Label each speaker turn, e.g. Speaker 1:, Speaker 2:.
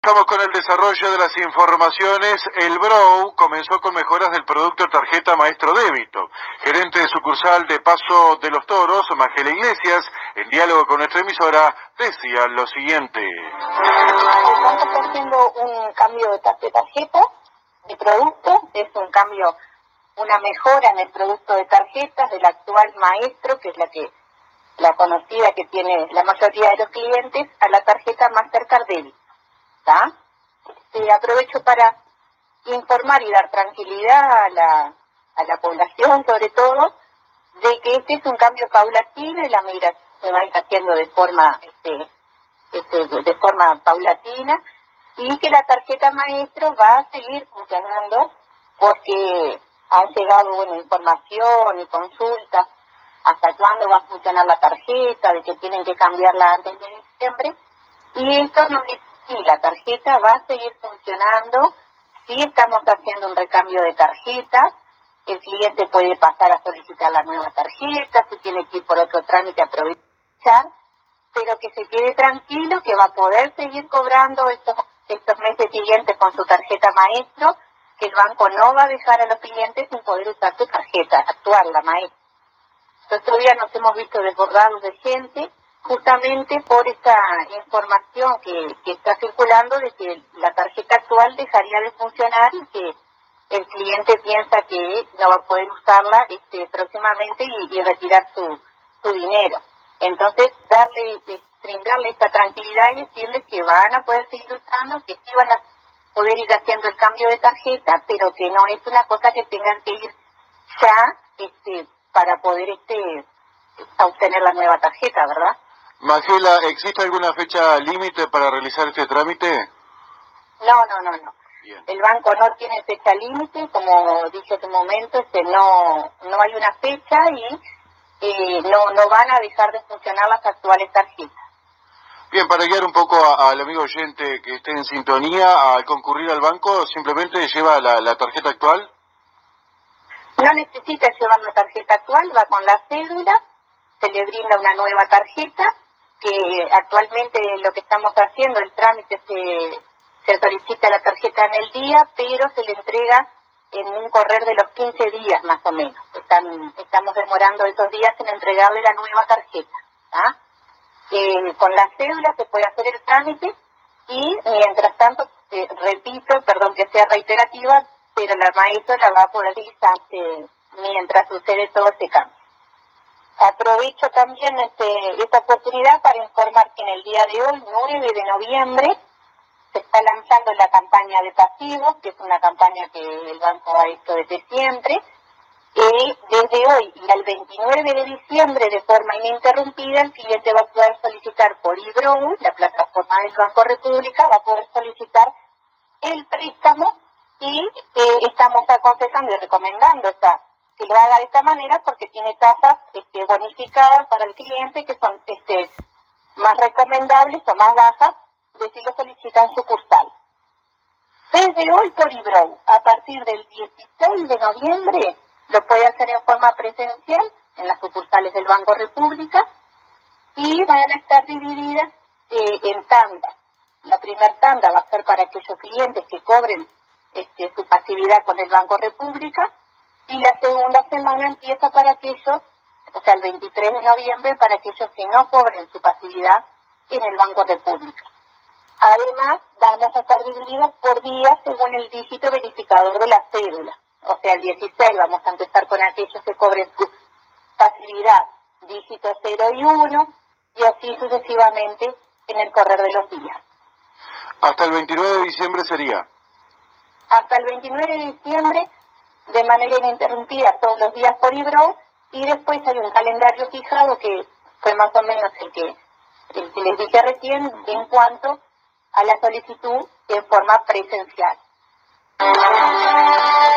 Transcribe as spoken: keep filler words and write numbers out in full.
Speaker 1: Estamos con el desarrollo de las informaciones. El B R O U comenzó con mejoras del producto tarjeta Maestro Débito. Gerente de sucursal de Paso de los Toros, Magela Iglesias, en diálogo con nuestra emisora, decía lo siguiente.
Speaker 2: Estamos haciendo un cambio de tarjeta, de producto, es un cambio, una mejora en el producto de tarjetas del actual Maestro, que es la que la conocida que tiene la mayoría de los clientes, a la tarjeta Mastercard Débito. ¿Tá? Este, aprovecho para informar y dar tranquilidad a la, a la población, sobre todo, de que este es un cambio paulatino y la migración se va a ir haciendo de forma, este, este, de forma paulatina, y que la tarjeta Maestro va a seguir funcionando porque han llegado bueno, información y consultas hasta cuándo va a funcionar la tarjeta, de que tienen que cambiarla antes de diciembre, y esto nos dice sí, la tarjeta va a seguir funcionando, sí estamos haciendo un recambio de tarjetas, el cliente puede pasar a solicitar la nueva tarjeta, si tiene que ir por otro trámite aprovechar, pero que se quede tranquilo que va a poder seguir cobrando estos, estos meses siguientes con su tarjeta Maestro, que el banco no va a dejar a los clientes sin poder usar su tarjeta actual, la Maestro. Entonces todavía nos hemos visto desbordados de gente, justamente por esta información que, que está circulando de que la tarjeta actual dejaría de funcionar y que el cliente piensa que no va a poder usarla este, próximamente y, y retirar su, su dinero. Entonces, darle, brindarle esta tranquilidad y decirles que van a poder seguir usando, que sí van a poder ir haciendo el cambio de tarjeta, pero que no es una cosa que tengan que ir ya este, para poder este, obtener la nueva tarjeta, ¿verdad?
Speaker 1: Magela, ¿existe alguna fecha límite para realizar este trámite?
Speaker 2: No, no, no, no. Bien. El banco no tiene fecha límite, como dije hace un momento, este, no, no hay una fecha y eh, no, no van a dejar de funcionar las actuales tarjetas.
Speaker 1: Bien, para guiar un poco a, al amigo oyente que esté en sintonía, al concurrir al banco, simplemente lleva la, la tarjeta actual.
Speaker 2: No necesita llevar la tarjeta actual, va con la cédula, se le brinda una nueva tarjeta, que actualmente lo que estamos haciendo, el trámite se, se solicita la tarjeta en el día, pero se le entrega en un correr de los quince días más o menos. Están, estamos demorando esos días en entregarle la nueva tarjeta. ¿Ah? Eh, con la cédula se puede hacer el trámite y mientras tanto, eh, repito, perdón que sea reiterativa, pero la maestra la va a poder utilizar eh, mientras sucede todo este cambio. Aprovecho también este, esta oportunidad para informar que en el día de hoy, nueve de noviembre, se está lanzando la campaña de pasivos, que es una campaña que el banco ha hecho desde siempre, y desde hoy y al veintinueve de diciembre, de forma ininterrumpida, el cliente va a poder solicitar por I B R O U, la plataforma del Banco República, va a poder solicitar el préstamo y eh, estamos aconsejando y recomendando esta, que lo haga de esta manera porque tiene tasas este, bonificadas para el cliente que son este, más recomendables o más bajas de si lo solicitan sucursal. Desde hoy por I B R O U, a partir del dieciséis de noviembre, lo puede hacer en forma presencial en las sucursales del Banco República y van a estar divididas eh, en tandas. La primera tanda va a ser para aquellos clientes que cobren este, su pasividad con el Banco República y la segunda semana empieza para aquellos, o sea, el veintitrés de noviembre, para aquellos que no cobren su pasividad en el Banco República. Además, vamos a estar divididos por días según el dígito verificador de la cédula. O sea, el dieciséis vamos a empezar con aquellos que cobren su pasividad dígito cero y uno y así sucesivamente en el correr de los días.
Speaker 1: ¿Hasta el veintinueve de diciembre sería?
Speaker 2: Hasta el veintinueve de diciembre, de manera ininterrumpida, todos los días por I B R O U, y después hay un calendario fijado que fue más o menos el que, el que les dije recién en cuanto a la solicitud en forma presencial.